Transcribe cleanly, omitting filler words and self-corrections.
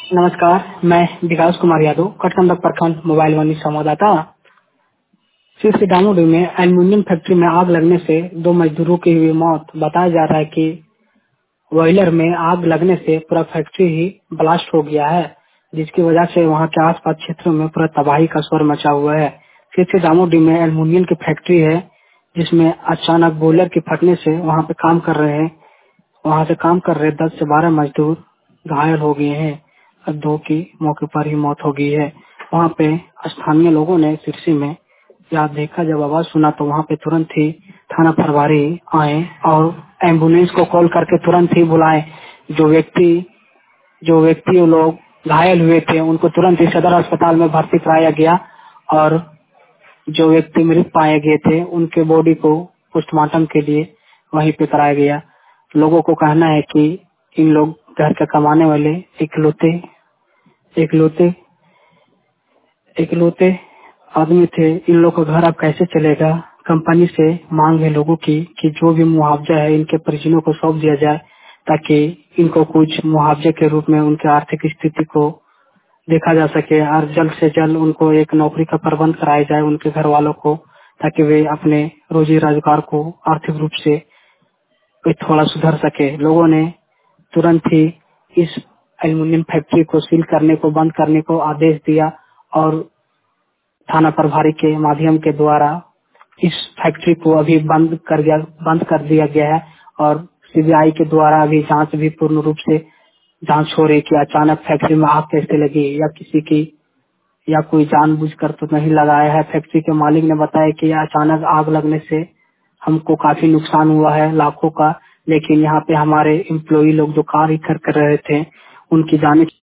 नमस्कार, मैं विकास कुमार यादव, कटकंदक प्रखंड मोबाइल वाणी संवाददाता। श्री सीतामढ़ी में एल्यूमिनियम फैक्ट्री में आग लगने से 2 मजदूरों की हुई मौत। बताया जा रहा है कि बॉयलर में आग लगने से पूरा फैक्ट्री ही ब्लास्ट हो गया है, जिसकी वजह से वहां के आसपास क्षेत्रों में पूरा तबाही का स्वर मचा हुआ है। श्री सीतामढ़ी में एल्यूमिनियम की फैक्ट्री है, जिसमें अचानक बॉयलर के फटने से वहां से काम कर रहे 10 से 12 मजदूर घायल हो गए हैं और 2 की मौके पर ही मौत हो गई है। वहां पे स्थानीय लोगों ने सिरसी में या देखा, जब आवाज सुना तो वहां पे तुरंत ही थाना प्रभारी आए और एम्बुलेंस को कॉल करके तुरंत ही बुलाए। जो व्यक्ति लोग घायल हुए थे उनको तुरंत ही सदर अस्पताल में भर्ती कराया गया और जो व्यक्ति मृत पाए गए थे उनके बॉडी को पोस्टमार्टम के लिए वहीं पे कराया गया। लोगों को कहना है कि इन लोग घर के कमाने वाले इकलौते इकलौते इकलौते आदमी थे। इन लोग का घर अब कैसे चलेगा। कंपनी से मांग है लोगों की कि जो भी मुआवजा है इनके परिजनों को सौंप दिया जाए, ताकि इनको कुछ मुआवजे के रूप में उनके आर्थिक स्थिति को देखा जा सके और जल्द से जल्द उनको एक नौकरी का प्रबंध कराया जाए उनके घर वालों को, ताकि वे अपने रोजी रोजगार को आर्थिक रूप से वे थोड़ा सुधर सके। लोगों ने तुरंत ही इस एल्यूमिनियम फैक्ट्री को सील करने को, बंद करने को आदेश दिया और थाना प्रभारी के माध्यम के द्वारा इस फैक्ट्री को अभी बंद कर दिया गया है और सीबीआई के द्वारा अभी जांच भी पूर्ण रूप से जांच हो रही कि अचानक फैक्ट्री में आग कैसे लगी या कोई जानबूझकर तो नहीं लगाया है। फैक्ट्री के मालिक ने बताया कि अचानक आग लगने से हमको काफी नुकसान हुआ है लाखों का, लेकिन यहाँ पे हमारे एम्प्लॉई लोग जो कार्य कर रहे थे उनकी जाने